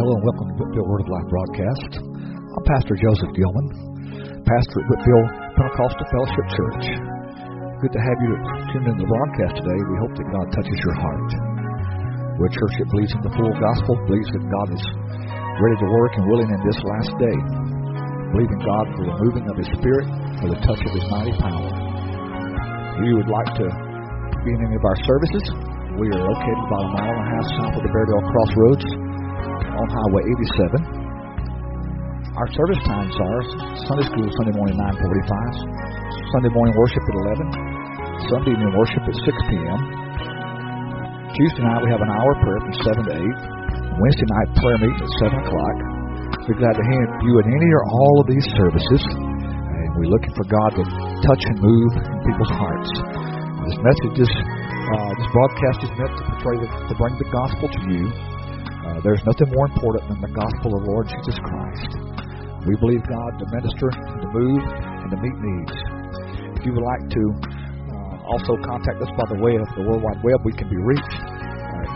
Hello and welcome to Whitfield Word of Life broadcast. I'm Pastor Joseph Gilman, pastor at Whitfield Pentecostal Fellowship Church. Good to have you tuned in to the broadcast today. We hope that God touches your heart. We're a church that believes in the full gospel, believes that God is ready to work and willing in this last day. Believe in God for the moving of His Spirit, for the touch of His mighty power. If you would like to be in any of our services, we are located about a mile and a half south of the Bairdale Crossroads on Highway 87. Our service times are Sunday school, Sunday morning 9:45, Sunday morning worship at 11, Sunday evening worship at 6 p.m. Tuesday night we have an hour of prayer from 7 to 8. Wednesday night prayer meeting at 7 o'clock. We're glad to have you in any or all of these services. And we're looking for God to touch and move in people's hearts. This broadcast is meant to bring the gospel to you. There's nothing more important than the gospel of the Lord Jesus Christ. We believe God to minister, to move, and to meet needs. If you would like to also contact us by the way of the World Wide Web, we can be reached at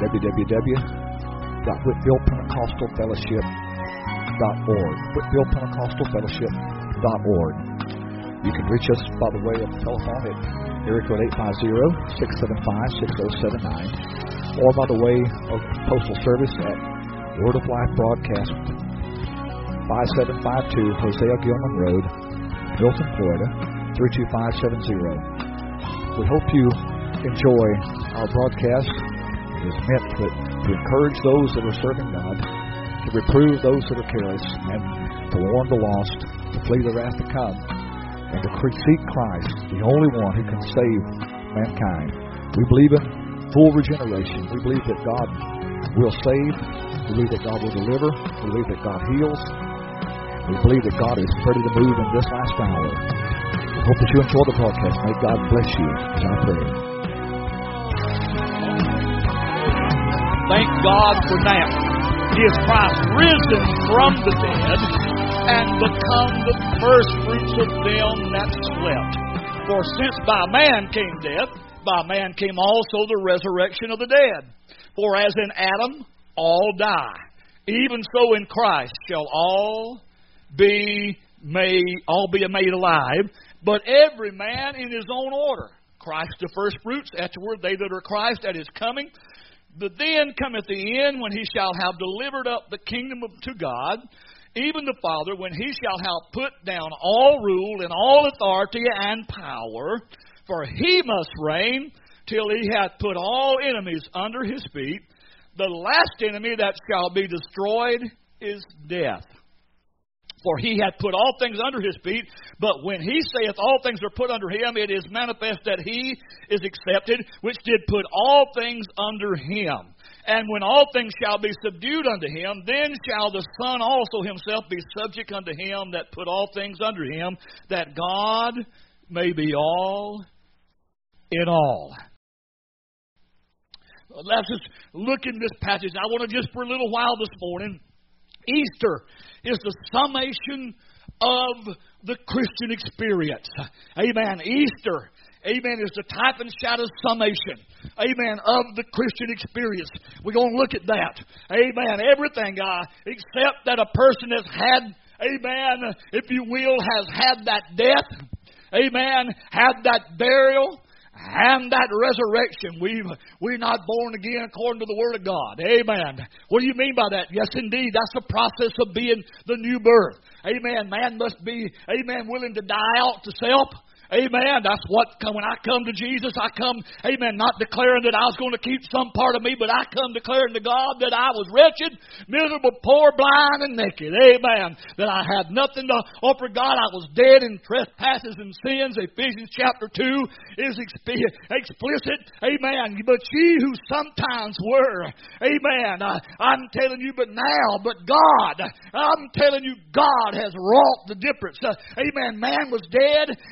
www.whitfieldpentecostalfellowship.org. whitfieldpentecostalfellowship.org. You can reach us by the way of telephone at area code 850-675-6079, or by the way of postal service at Word of Life Broadcast, 5752 Hosea Gilman Road, Milton, Florida, 32570. We hope you enjoy our broadcast. It is meant to encourage those that are serving God, to reprove those that are careless, and to warn the lost, to flee the wrath to come, and to seek Christ, the only one who can save mankind. We believe in full regeneration. We believe that God will save. We believe that God will deliver. We believe that God heals. We believe that God is ready to move in this last hour. We hope that you enjoy the broadcast. May God bless you as I pray. Thank God for now. Is Christ risen from the dead and become the first fruits of them that slept? For since by man came death, by man came also the resurrection of the dead. For as in Adam all die, even so in Christ shall all be made alive, but every man in his own order. Christ the first fruits, afterward they that are Christ at His coming. But then cometh the end, when He shall have delivered up the kingdom to God, even the Father, when He shall have put down all rule and all authority and power. For He must reign till He hath put all enemies under His feet. The last enemy that shall be destroyed is death. For He hath put all things under His feet. But when He saith all things are put under Him, it is manifest that He is accepted, which did put all things under Him. And when all things shall be subdued unto Him, then shall the Son also Himself be subject unto Him that put all things under Him, that God may be all in all. Let's just look in this passage. I want to just for a little while this morning. Easter is the summation of the Christian experience. Amen. Easter, amen, is the type and shadow summation, amen, of the Christian experience. We're going to look at that. Amen. Everything, except that a person has had, amen, if you will, has had that death, amen, had that burial, and that resurrection. We're not born again according to the Word of God. Amen. What do you mean by that? Yes, indeed. That's the process of being the new birth. Amen. Man must be, amen, willing to die out to self. Amen. That's what, when I come to Jesus, I come, amen, not declaring that I was going to keep some part of me, but I come declaring to God that I was wretched, miserable, poor, blind, and naked. Amen. That I had nothing to offer God. I was dead in trespasses and sins. Ephesians chapter 2 is explicit. Amen. But ye who sometimes were, amen, I'm telling you, but God, I'm telling you, God has wrought the difference. Amen. Man was dead. He died.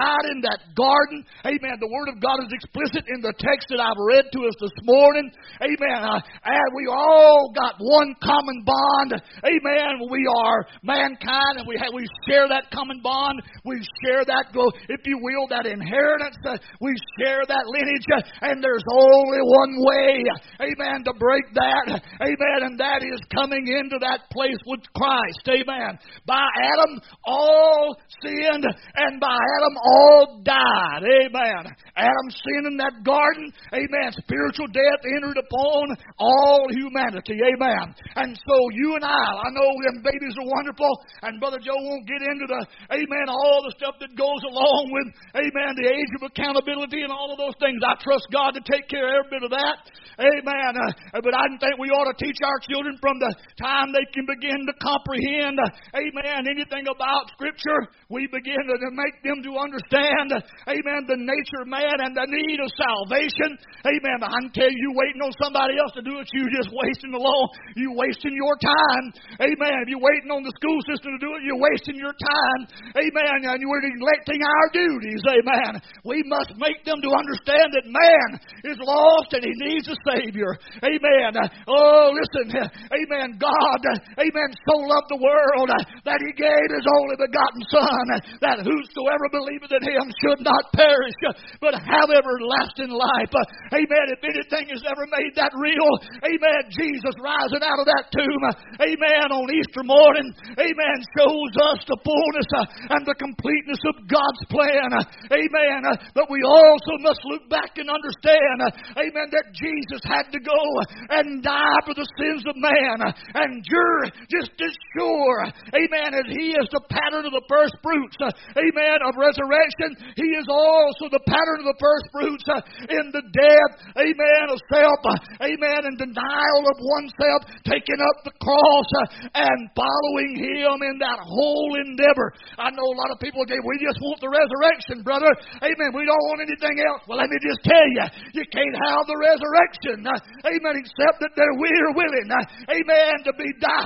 died in that garden. Amen. The Word of God is explicit in the text that I've read to us this morning. Amen. And we all got one common bond. Amen. We are mankind, and we share that common bond. We share that, if you will, that inheritance. We share that lineage, and there's only one way, amen, to break that. Amen. And that is coming into that place with Christ. Amen. By Adam, all sinned, and by Adam, all died. Amen. Adam sinned in that garden. Amen. Spiritual death entered upon all humanity. Amen. And so you and I know them babies are wonderful, and Brother Joe won't get into the, amen, all the stuff that goes along with, amen, the age of accountability and all of those things. I trust God to take care of every bit of that. Amen. But I think we ought to teach our children from the time they can begin to comprehend, amen, anything about Scripture. We begin to make them to understand, amen, the nature of man and the need of salvation. Amen. I can tell you, waiting on somebody else to do it, you're just wasting the law. You're wasting your time. Amen. If you're waiting on the school system to do it, you're wasting your time. Amen. And you're neglecting our duties. Amen. We must make them to understand that man is lost and he needs a Savior. Amen. Oh, listen. Amen. God, amen, so loved the world that He gave His only begotten Son, that whosoever believeth in Him should not perish, but have everlasting life. Amen. If anything has ever made that real, amen, Jesus rising out of that tomb, amen, on Easter morning, amen, shows us the fullness and the completeness of God's plan. Amen. But we also must look back and understand, amen, that Jesus had to go and die for the sins of man. And you're just as sure, amen, as He is the pattern of the first fruits, amen, of resurrection, He is also the pattern of the first fruits in the death, amen, of self, amen, and denial of oneself, taking up the cross and following Him in that whole endeavor. I know a lot of people say, we just want the resurrection, brother. Amen. We don't want anything else. Well, let me just tell you, you can't have the resurrection, amen, except that we're willing, amen, to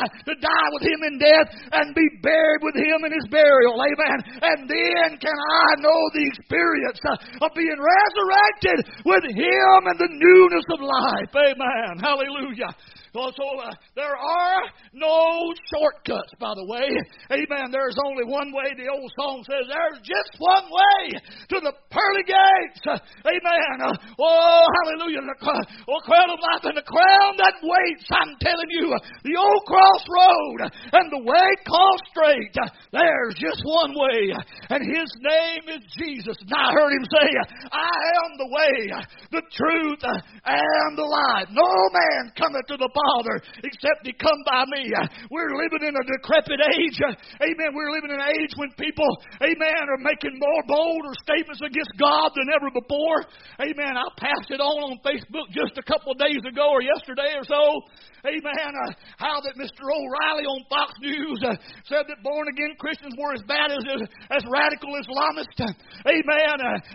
die with Him in death and be buried with Him in His burial. Amen. And then can I know the experience of being resurrected with Him and the newness of life. Amen. Hallelujah. So there are no shortcuts, by the way. Amen. There's only one way. The old song says, there's just one way to the pearly gates. Amen. Oh, hallelujah. Oh, crown of life and the crown that waits. I'm telling you, the old crossroad and the way called straight. There's just one way. And His name is Jesus. And I heard Him say, I am the way, the truth, and the life. No man cometh to the Father except He come by me. We're living in a decrepit age. Amen. We're living in an age when people, amen, are making more bolder statements against God than ever before. Amen. I passed it on Facebook just a couple of days ago or yesterday or so. Amen. How that Mr. O'Reilly on Fox News said that born-again Christians were as bad as radical Islamists. Amen.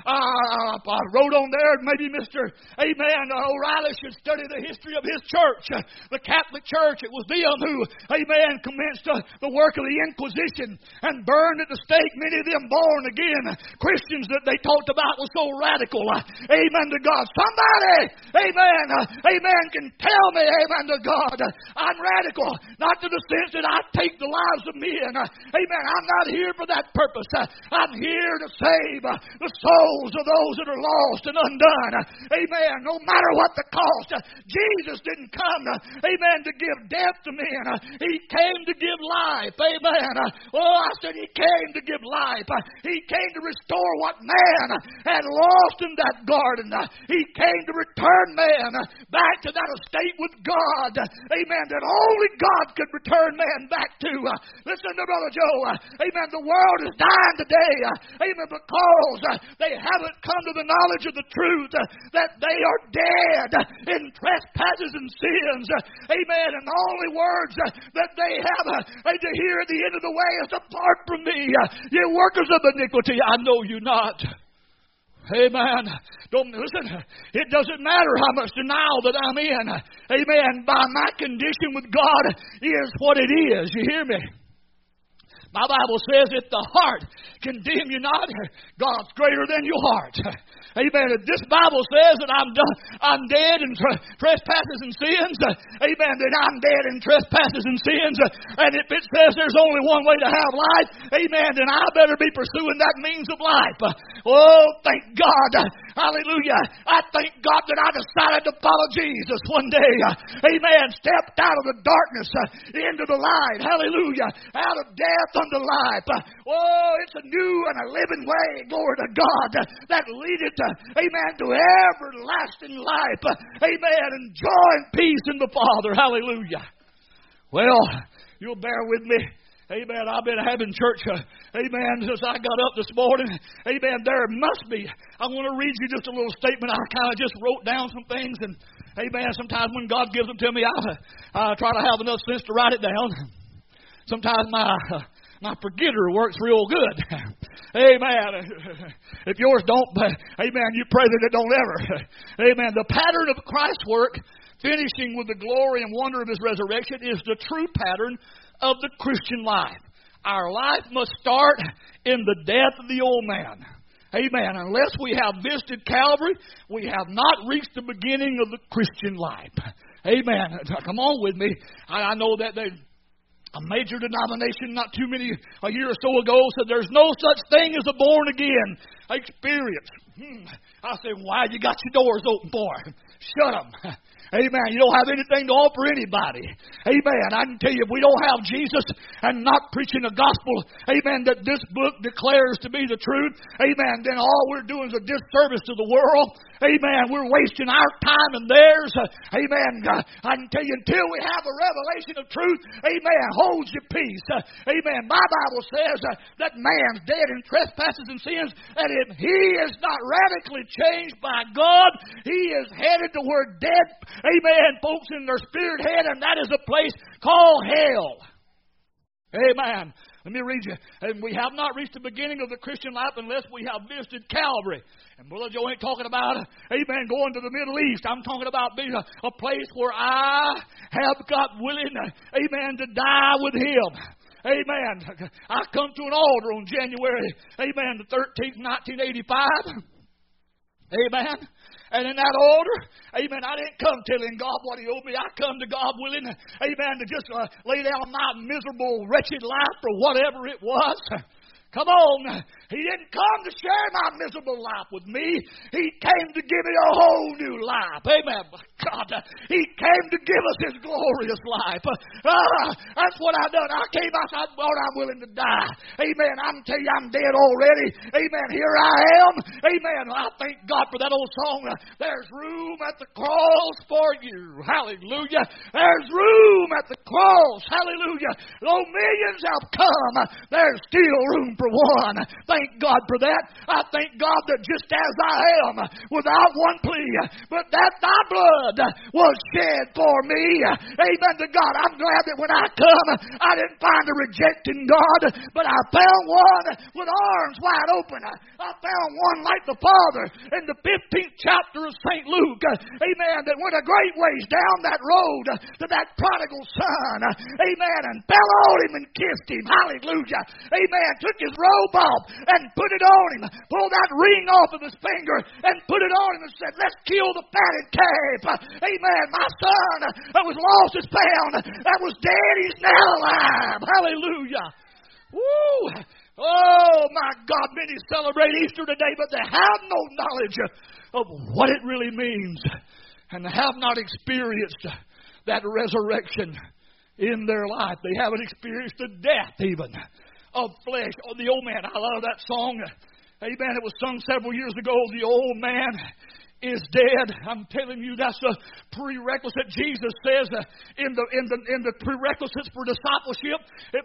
I wrote on there, maybe Mr. Amen, O'Reilly should study the history of his church. The Catholic Church, it was them who, amen, commenced the work of the Inquisition and burned at the stake many of them born-again Christians that they talked about was so radical. Amen to God. Somebody, amen, can tell me, amen to God, I'm radical, not to the sense that I take the lives of men. Amen. I'm not here for that purpose. I'm here to save the souls of those that are lost and undone. Amen. No matter what the cost. Jesus didn't come, amen, to give death to men. He came to give life. Amen. Oh, I said He came to give life. He came to restore what man had lost in that garden. He came to return man back to that estate with God. Amen. That only God could return man back to. Listen to Brother Joe. Amen. The world is dying today. Amen. Because they haven't come to the knowledge of the truth that they are dead in trespasses and sins. Amen. And the only words that they have to hear at the end of the way is, depart from me, ye workers of iniquity. I know you not. Amen. Don't listen. It doesn't matter how much denial that I'm in. Amen. By my condition with God is what it is. You hear me? My Bible says, if the heart condemn you not, God's greater than your heart. Amen. If this Bible says that I'm dead in trespasses and sins, amen, then I'm dead in trespasses and sins. And if it says there's only one way to have life, amen, then I better be pursuing that means of life. Oh, thank God. Hallelujah. I thank God that I decided to follow Jesus one day. Amen. Stepped out of the darkness into the light. Hallelujah. Out of death unto life. Oh, it's a new and a living way, glory to God, that leadeth, amen, to everlasting life. Amen. And joy and peace in the Father. Hallelujah. Well, you'll bear with me. Amen. I've been having church, amen, since I got up this morning. Amen. There must be. I want to read you just a little statement. I kind of just wrote down some things. And, amen, sometimes when God gives them to me, I try to have enough sense to write it down. Sometimes my forgetter works real good. Amen. If yours don't, amen, you pray that it don't ever. Amen. The pattern of Christ's work, finishing with the glory and wonder of His resurrection, is the true pattern of the Christian life. Our life must start in the death of the old man. Amen. Unless we have visited Calvary, we have not reached the beginning of the Christian life. Amen. Come on with me. I know that a major denomination a year or so ago said there's no such thing as a born again experience. I said, why you got your doors open for? Shut them. Amen. You don't have anything to offer anybody. Amen. I can tell you, if we don't have Jesus and not preaching the gospel, amen, that this book declares to be the truth, amen, then all we're doing is a disservice to the world. Amen. We're wasting our time and theirs. Amen. I can tell you, until we have a revelation of truth, amen, hold your peace. Amen. My Bible says that man's dead in trespasses and sins, and if he is not radically changed by God, he is headed toward dead, amen, folks, in their spirit head, and that is a place called hell. Amen. Let me read you. And we have not reached the beginning of the Christian life unless we have visited Calvary. And Brother Joe ain't talking about, amen, going to the Middle East. I'm talking about being a place where I have got willing, amen, to die with Him. Amen. I come to an altar on January, amen, the 13th, 1985. Amen. And in that order, amen, I didn't come telling God what He owed me. I come to God willing, amen, to just lay down my miserable, wretched life for whatever it was. Come on. He didn't come to share my miserable life with me. He came to give me a whole new life. Amen. God, He came to give us His glorious life. That's what I've done. I came, I said, Lord, I'm willing to die. Amen. I can tell you I'm dead already. Amen. Here I am. Amen. I thank God for that old song. There's room at the cross for you. Hallelujah. There's room at the cross. Hallelujah. Though millions have come, there's still room for one. Thank God for that. I thank God that just as I am, without one plea, but that Thy blood was shed for me. Amen to God. I'm glad that when I come, I didn't find a rejecting God, but I found one with arms wide open. I found one like the Father in the 15th chapter of St. Luke. Amen. That went a great ways down that road to that prodigal son. Amen. And fell on him and kissed him. Hallelujah. Amen. Took his robe off and put it on him. Pulled that ring off of his finger and put it on him and said, let's kill the fatted calf. Amen. My son that was lost is found. That was dead. He's now alive. Hallelujah. Woo. Oh, my God. Many celebrate Easter today, but they have no knowledge of what it really means and have not experienced that resurrection in their life. They haven't experienced the death even of flesh. Oh, the old man. I love that song. Amen. It was sung several years ago. The old man is dead. I'm telling you, that's a prerequisite. Jesus says in the prerequisites for discipleship,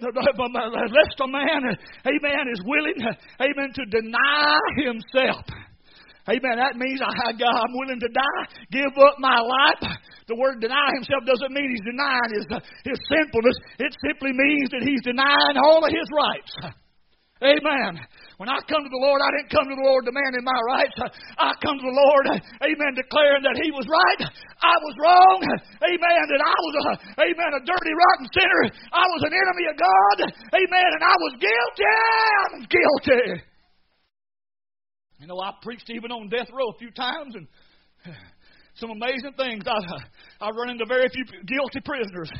unless a man, amen, is willing, amen, to deny himself. Amen. That means I'm willing to die, give up my life. The word deny himself doesn't mean he's denying his sinfulness. It simply means that he's denying all of his rights. Amen. When I come to the Lord, I didn't come to the Lord demanding my rights. I come to the Lord, amen, declaring that He was right, I was wrong, amen, that I was, a dirty, rotten sinner. I was an enemy of God, amen, and I was guilty. I was guilty. You know, I preached even on death row a few times, and some amazing things. I've run into very few guilty prisoners.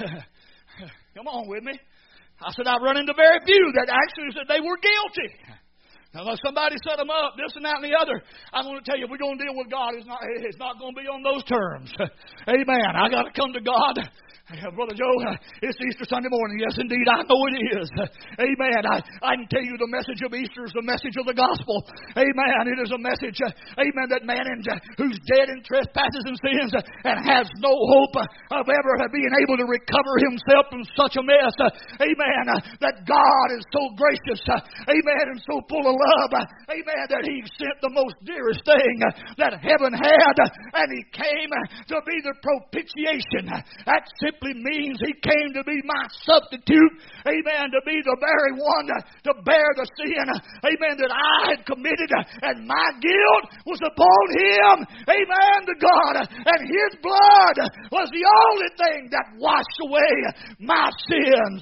Come on with me. I said I've run into very few that actually said they were guilty. Now, unless somebody set them up, this and that and the other, I'm going to tell you, if we're going to deal with God, it's not going to be on those terms. Amen. I got to come to God. Brother Joe, it's Easter Sunday morning. Yes, indeed, I know it is. Amen. I can tell you the message of Easter is the message of the gospel. Amen. It is a message, amen, that man who's dead in trespasses and sins and has no hope of ever being able to recover himself from such a mess. Amen. That God is so gracious. Amen. And so full of love. Amen. That He sent the most dearest thing that heaven had. And He came to be the propitiation. That simply means He came to be my substitute. Amen. To be the very one to bear the sin. Amen. That I had committed. And my guilt was upon Him. Amen. To God. And His blood was the only thing that washed away my sins.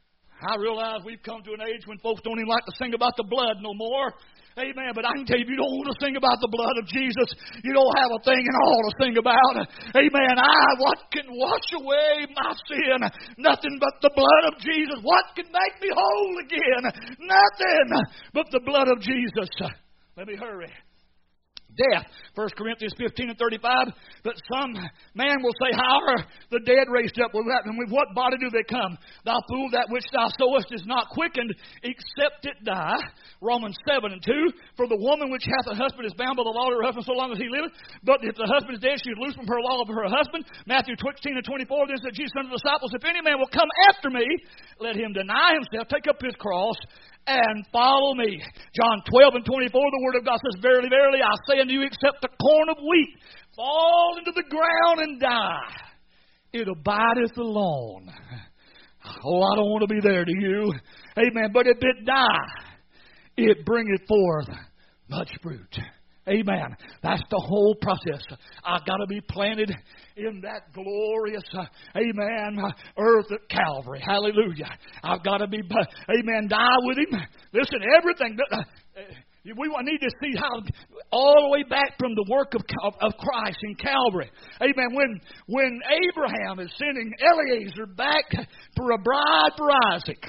I realize we've come to an age when folks don't even like to sing about the blood no more. Amen. But I can tell you, if you don't want to sing about the blood of Jesus, you don't have a thing at all to sing about. Amen. What can wash away my sin? Nothing but the blood of Jesus. What can make me whole again? Nothing but the blood of Jesus. Let me hurry. Death. 1 Corinthians 15 and 35. But some man will say, how are the dead raised up? Well, and with what body do they come? Thou fool, that which thou sowest is not quickened, except it die. Romans 7 and 2. For the woman which hath a husband is bound by the law to her husband so long as he liveth. But if the husband is dead, she is loosed from her law of her husband. Matthew 16 and 24. Then said Jesus unto the disciples, if any man will come after me, let him deny himself, take up his cross, and follow me. John 12 and 24, the Word of God says, verily, verily, I say unto you, except the corn of wheat fall into the ground and die, it abideth alone. Oh, I don't want to be there, do you? Amen. But if it die, it bringeth forth much fruit. Amen. That's the whole process. I've got to be planted in that glorious, amen, earth at Calvary. Hallelujah. I've got to be, amen, die with Him. Listen, everything. We need to see how all the way back from the work of Christ in Calvary. Amen. When Abraham is sending Eliezer back for a bride for Isaac.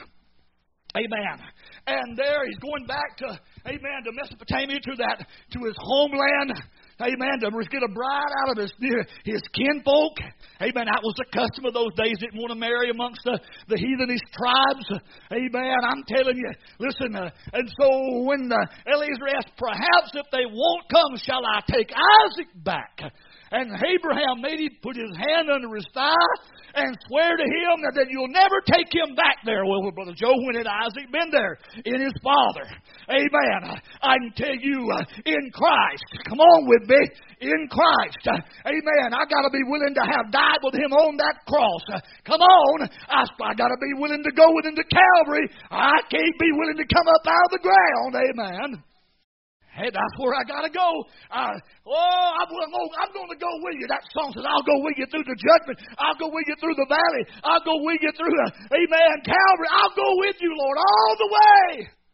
Amen. And there he's going back to, amen, to Mesopotamia, to his homeland. Amen. To get a bride out of his kinfolk. Amen. That was the custom of those days. Didn't want to marry amongst the heathenish tribes. Amen. I'm telling you. Listen. And so when Eliezer asked, perhaps if they won't come, shall I take Isaac back? And Abraham made him put his hand under his thigh and swear to him that you'll never take him back there. Well, Brother Joe, when had Isaac been there? In his father. Amen. I can tell you, in Christ. Come on with me. In Christ. Amen. I got to be willing to have died with Him on that cross. Come on. I got to be willing to go with Him to Calvary. I can't be willing to come up out of the ground. Amen. Hey, that's where I got to go. I'm going to go with you. That song says, I'll go with you through the judgment. I'll go with you through the valley. I'll go with you through, amen, Calvary. I'll go with you, Lord, all the way.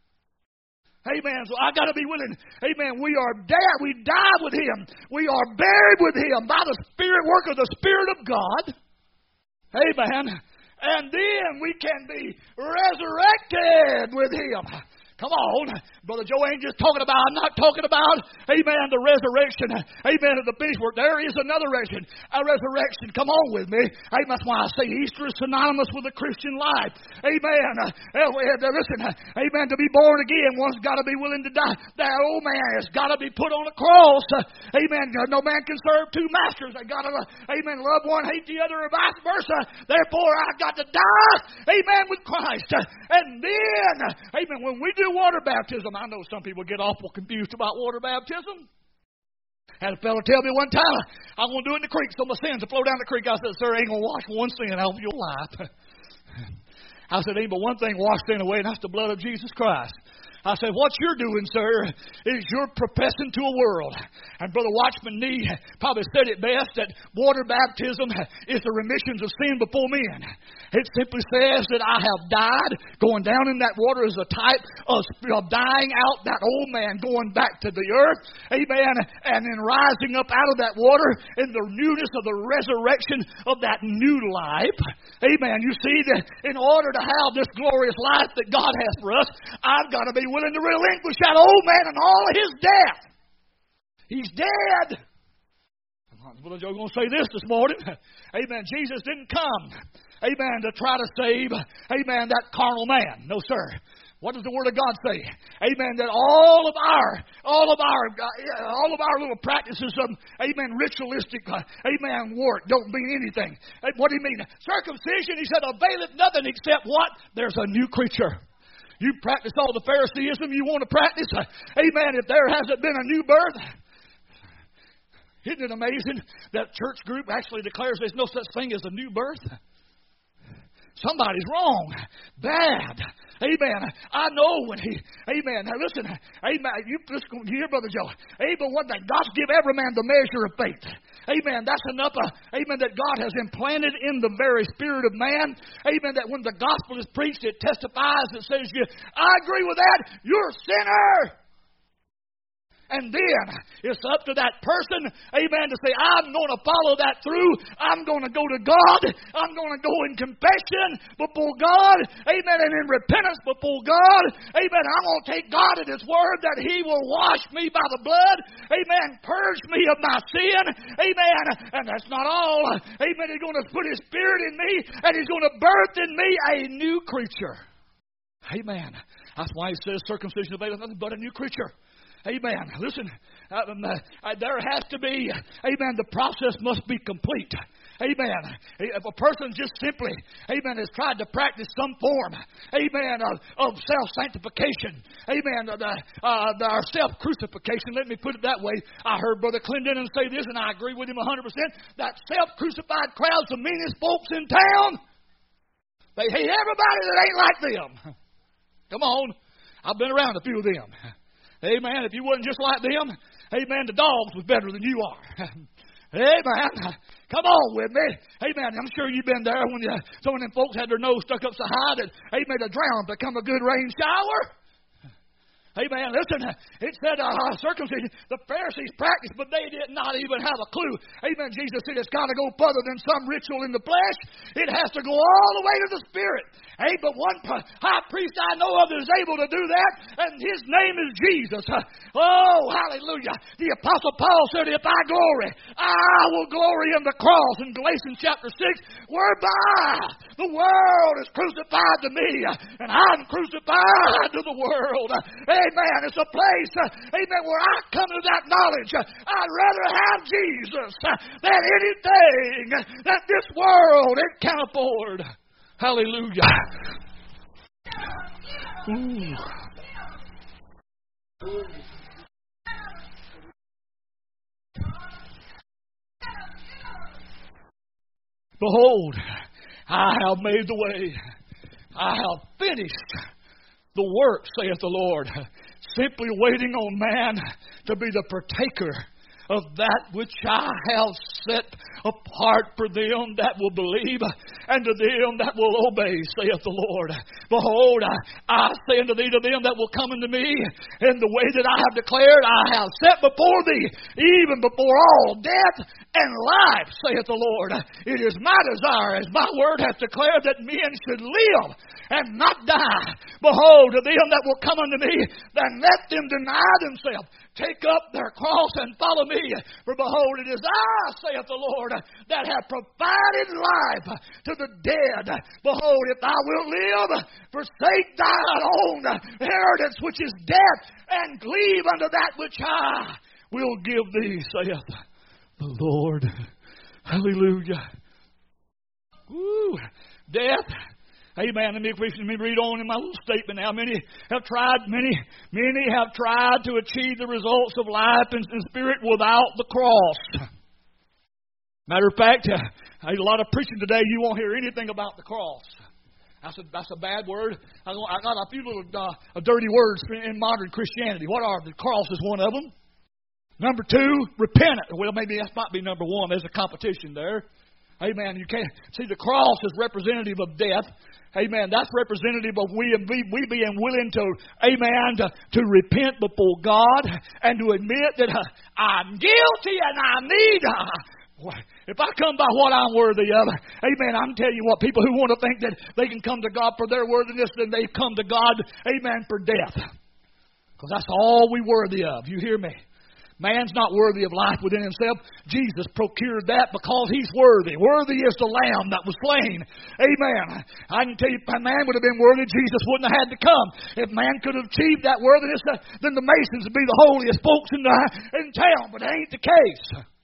Amen. So I got to be willing. Amen. We are dead. We die with Him. We are buried with Him by the Spirit work of the Spirit of God. Amen. And then we can be resurrected with Him. Come on. Brother Joe ain't just talking about, I'm not talking about, amen, the resurrection, amen, of the finished work. There is another resurrection. Come on with me. Amen. That's why I say Easter is synonymous with the Christian life. Amen. Listen, amen, to be born again, one's got to be willing to die. That old man has got to be put on a cross. Amen. No man can serve two masters. They got to, amen, love one, hate the other, or vice versa. Therefore, I've got to die, amen, with Christ. And then, amen, when we do water baptism, I know some people get awful confused about water baptism. Had a fellow tell me one time, I'm going to do it in the creek so my sins will flow down the creek. I said, sir, ain't going to wash one sin out of your life. I said, ain't but one thing washed sin away, and that's the blood of Jesus Christ. I said, what you're doing, sir, is you're professing to a world. And Brother Watchman Nee probably said it best, that water baptism is the remissions of sin before men. It simply says that I have died. Going down in that water is a type of dying out that old man, going back to the earth. Amen. And then rising up out of that water in the newness of the resurrection of that new life. Amen. You see that in order to have this glorious life that God has for us, I've got to be willing to relinquish that old man and all of his death. He's dead. Brother Joe going to say this morning. Amen. Jesus didn't come, amen, to try to save, amen, that carnal man. No, sir. What does the Word of God say? Amen. That all of our little practices of, amen, ritualistic, amen, work don't mean anything. What do you mean? Circumcision, he said, availeth nothing except what? There's a new creature. You practice all the Phariseeism you want to practice. Amen. If there hasn't been a new birth. Isn't it amazing that church group actually declares there's no such thing as a new birth? Somebody's wrong. Bad. Amen. I know when amen. Now listen, amen. You hear, Brother Joe. Amen. One thing, God's give every man the measure of faith. Amen. That's enough, amen, that God has implanted in the very spirit of man. Amen. That when the gospel is preached, it testifies. It says, I agree with that. You're a sinner. And then it's up to that person, amen, to say, I'm going to follow that through. I'm going to go to God. I'm going to go in confession before God. Amen. And in repentance before God. Amen. I'm going to take God at His word that He will wash me by the blood. Amen. Purge me of my sin. Amen. And that's not all. Amen. He's going to put His Spirit in me, and He's going to birth in me a new creature. Amen. That's why He says circumcision availeth nothing but a new creature. Amen. Listen, there has to be, amen, the process must be complete. Amen. If a person just simply, amen, has tried to practice some form, amen, of self-sanctification, amen, our self-crucifixion, let me put it that way. I heard Brother Clendenin say this, and I agree with him 100%, that self-crucified crowd's the meanest folks in town. They hate everybody that ain't like them. Come on. I've been around a few of them. Amen. If you wasn't just like them, amen, the dogs was better than you are. Amen. Come on with me. Amen. I'm sure you've been there when some of them folks had their nose stuck up so high that, amen, a drown become a good rain shower. Amen. Listen, it said circumcision. The Pharisees practiced, but they did not even have a clue. Amen. Jesus said it's got to go further than some ritual in the flesh. It has to go all the way to the Spirit. Hey, but one high priest I know of is able to do that, and his name is Jesus. Oh, hallelujah. The Apostle Paul said, if I glory, I will glory in the cross in Galatians chapter 6, whereby the world is crucified to me, and I'm crucified to the world. Amen. It's a place, amen, where I come to that knowledge. I'd rather have Jesus than anything that this world it can afford. Hallelujah. Ooh. Behold, I have made the way. I have finished the work, saith the Lord, simply waiting on man to be the partaker of that which I have set apart for them that will believe and to them that will obey, saith the Lord. Behold, I say unto thee, to them that will come unto me in the way that I have declared, I have set before thee, even before all death and life, saith the Lord. It is my desire, as my word hath declared, that men should live and not die. Behold, to them that will come unto me, then let them deny themselves, take up their cross and follow me. For behold, it is I, saith the Lord, that have provided life to the dead. Behold, if thou wilt live, forsake thine own inheritance, which is death, and cleave unto that which I will give thee, saith the Lord. Hallelujah. Woo. Death. Amen. Let me read on in my little statement now. Many have tried to achieve the results of life and spirit without the cross. Matter of fact, a lot of preaching today, you won't hear anything about the cross. That's a bad word. I got a few little dirty words in modern Christianity. What are the cross is one of them. Number 2, repent. Well, maybe that might be number 1. There's a competition there. Amen. You can't see the cross is representative of death. Amen. That's representative of we being willing to, amen, to repent before God and to admit that I'm guilty and I need. If I come by what I'm worthy of, amen, I'm telling you what, people who want to think that they can come to God for their worthiness, then they come to God, amen, for death. Because that's all we're worthy of. You hear me? Man's not worthy of life within himself. Jesus procured that because he's worthy. Worthy is the Lamb that was slain. Amen. I can tell you, if a man would have been worthy, Jesus wouldn't have had to come. If man could have achieved that worthiness, then the Masons would be the holiest folks in town. But that ain't the case.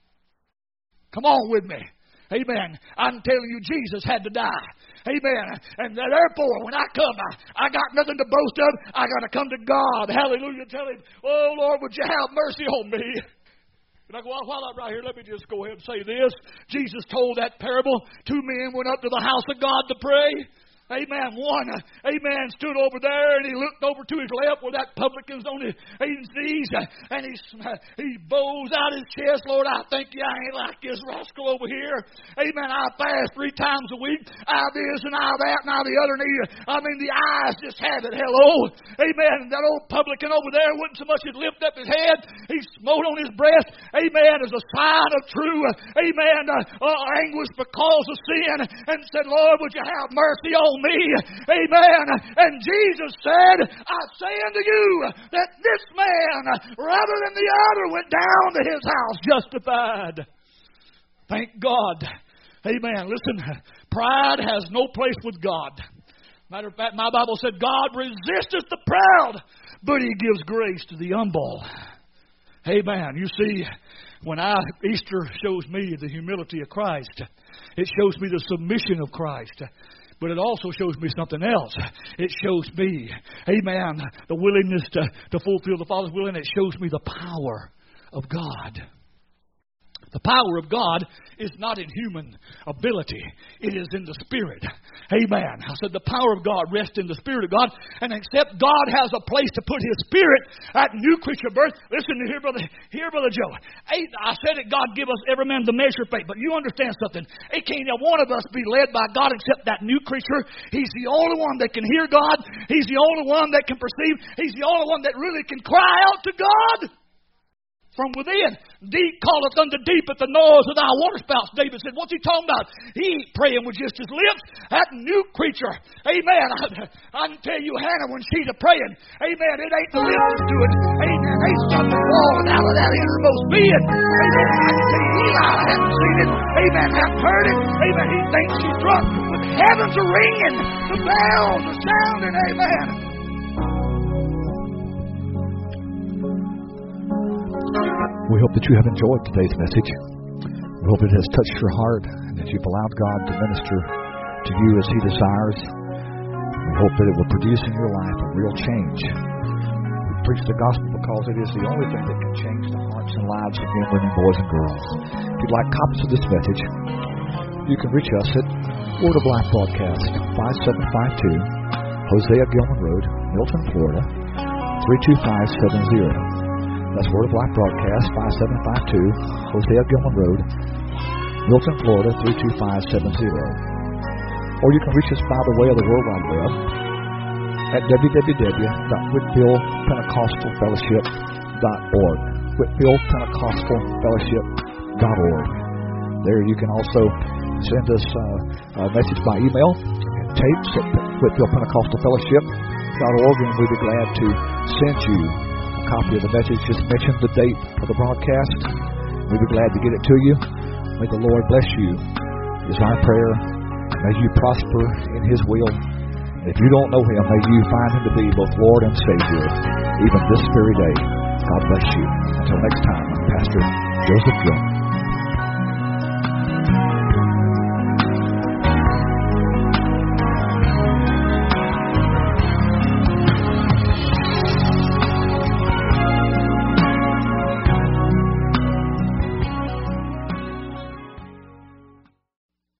Come on with me. Amen. I'm telling you, Jesus had to die. Amen. And therefore, when I come, I got nothing to boast of. I got to come to God. Hallelujah. Tell Him, oh, Lord, would you have mercy on me? And I go, well, while I'm right here, let me just go ahead and say this. Jesus told that parable. 2 men went up to the house of God to pray. Amen. One, amen, stood over there and he looked over to his left where that publican's on his knees and he bows out his chest. Lord, I thank you I ain't like this rascal over here. Amen. I fast 3 times a week. I this and I that and I the other knee. I mean, the eyes just have it. Hello. Amen. And that old publican over there wouldn't so much as lift up his head. He smote on his breast. Amen. As a sign of true, amen, anguish because of sin and said, Lord, would you have mercy on me? Amen. And Jesus said, I say unto you that this man, rather than the other, went down to his house justified. Thank God. Amen. Listen, pride has no place with God. Matter of fact, my Bible said, God resisteth the proud, but He gives grace to the humble. Amen. You see, when Easter shows me the humility of Christ, it shows me the submission of Christ. But it also shows me something else. It shows me, amen, the willingness to fulfill the Father's will, and it shows me the power of God. The power of God is not in human ability. It is in the Spirit. Amen. I said the power of God rests in the Spirit of God. And except God has a place to put His Spirit at new creature birth. Listen here, Brother Joe. I said that God give us every man the measure of faith. But you understand something. It can't one of us be led by God except that new creature. He's the only one that can hear God. He's the only one that can perceive. He's the only one that really can cry out to God. From within, deep calleth unto deep at the noise of thy waterspouts. David said, what's he talking about? He ain't praying with just his lips. That new creature. Amen. I can tell you, Hannah, when she's praying, amen, it ain't the lips that do it. Amen. Ain't something falling out of that innermost being. Amen. I can tell you, Eli hasn't seen it. Amen. Hasn't heard it. Amen. He thinks she's drunk. But the heavens are ringing. The bells are sounding. Amen. We hope that you have enjoyed today's message. We hope it has touched your heart and that you've allowed God to minister to you as He desires. We hope that it will produce in your life a real change. We preach the gospel because it is the only thing that can change the hearts and lives of men, women, boys, and girls. If you'd like copies of this message, you can reach us at Word of Life Broadcast, 5752 Hosea Gilman Road, Milton, Florida, 32570. That's Word of Life Broadcast, 5752 Hosea Gilman Road, Milton, Florida, 32570. Or you can reach us by the way of the World Wide Web at www.whitfieldpentecostalfellowship.org. whitfieldpentecostalfellowship.org. There you can also send us a message by email and tapes at whitfieldpentecostalfellowship.org, and we'd be glad to send you copy of the message. Just mention the date of the broadcast. We'd be glad to get it to you. May the Lord bless you is our prayer. May you prosper in His will. And if you don't know Him, may you find Him to be both Lord and Savior even this very day. God bless you. Until next time, I'm Pastor Joseph Gilman.